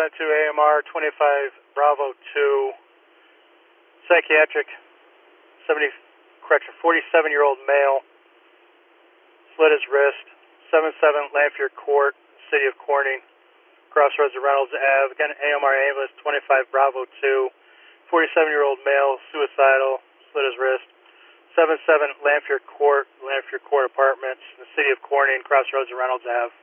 represent to AMR 25 Bravo 2, psychiatric, 47-year-old male, slit his wrist, 77 Lanphier Court, City of Corning, crossroads of Reynolds Ave. Again, AMR ambulance 25 Bravo 2, 47-year-old male, suicidal, slit his wrist, 77 Lanphier Court Apartments, the City of Corning, crossroads of Reynolds Ave.